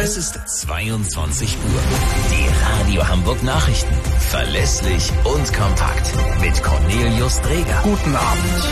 Es ist 22 Uhr. Die Radio Hamburg Nachrichten. Verlässlich und kompakt. Mit Cornelius Dreger. Guten Abend.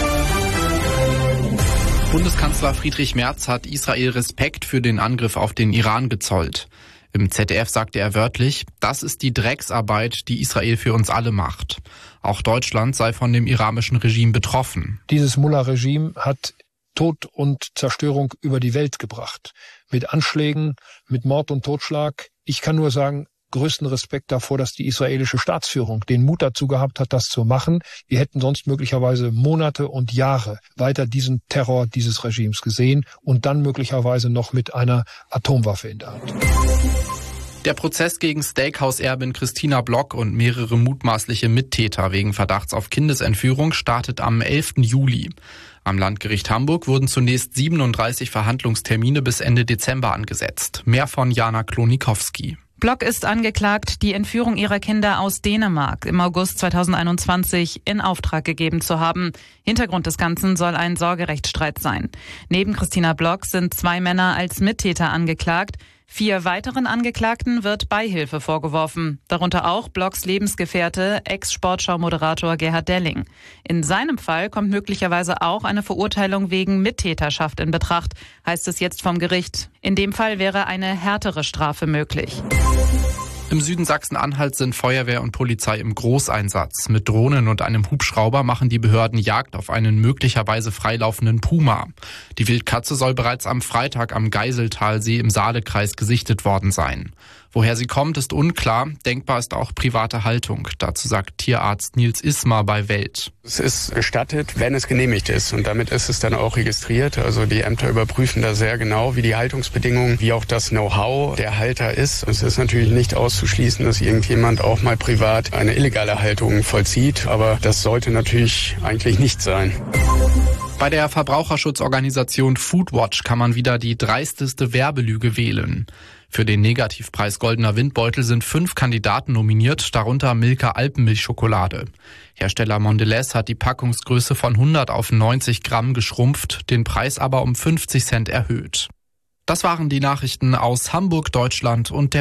Bundeskanzler Friedrich Merz hat Israel Respekt für den Angriff auf den Iran gezollt. Im ZDF sagte er wörtlich, das ist die Drecksarbeit, die Israel für uns alle macht. Auch Deutschland sei von dem iranischen Regime betroffen. Dieses Mullah-Regime hat Tod und Zerstörung über die Welt gebracht. Mit Anschlägen, mit Mord und Totschlag. Ich kann nur sagen, größten Respekt davor, dass die israelische Staatsführung den Mut dazu gehabt hat, das zu machen. Wir hätten sonst möglicherweise Monate und Jahre weiter diesen Terror dieses Regimes gesehen und dann möglicherweise noch mit einer Atomwaffe in der Hand. Der Prozess gegen Steakhouse-Erbin Christina Block und mehrere mutmaßliche Mittäter wegen Verdachts auf Kindesentführung startet am 11. Juli. Am Landgericht Hamburg wurden zunächst 37 Verhandlungstermine bis Ende Dezember angesetzt. Mehr von Jana Klonikowski. Block ist angeklagt, die Entführung ihrer Kinder aus Dänemark im August 2021 in Auftrag gegeben zu haben. Hintergrund des Ganzen soll ein Sorgerechtsstreit sein. Neben Christina Block sind 2 Männer als Mittäter angeklagt. 4 weiteren Angeklagten wird Beihilfe vorgeworfen. Darunter auch Blocks Lebensgefährte, Ex-Sportschau-Moderator Gerhard Delling. In seinem Fall kommt möglicherweise auch eine Verurteilung wegen Mittäterschaft in Betracht, heißt es jetzt vom Gericht. In dem Fall wäre eine härtere Strafe möglich. Im Süden Sachsen-Anhalts sind Feuerwehr und Polizei im Großeinsatz. Mit Drohnen und einem Hubschrauber machen die Behörden Jagd auf einen möglicherweise freilaufenden Puma. Die Wildkatze soll bereits am Freitag am Geiseltalsee im Saalekreis gesichtet worden sein. Woher sie kommt, ist unklar. Denkbar ist auch private Haltung. Dazu sagt Tierarzt Nils Ismar bei Welt. Es ist gestattet, wenn es genehmigt ist. Und damit ist es dann auch registriert. Also die Ämter überprüfen da sehr genau, wie die Haltungsbedingungen, wie auch das Know-how der Halter ist. Es ist natürlich nicht auszuschließen, dass irgendjemand auch mal privat eine illegale Haltung vollzieht. Aber das sollte natürlich eigentlich nicht sein. Bei der Verbraucherschutzorganisation Foodwatch kann man wieder die dreisteste Werbelüge wählen. Für den Negativpreis Goldener Windbeutel sind 5 Kandidaten nominiert, darunter Milka Alpenmilchschokolade. Hersteller Mondelez hat die Packungsgröße von 100 auf 90 Gramm geschrumpft, den Preis aber um 50 Cent erhöht. Das waren die Nachrichten aus Hamburg, Deutschland und der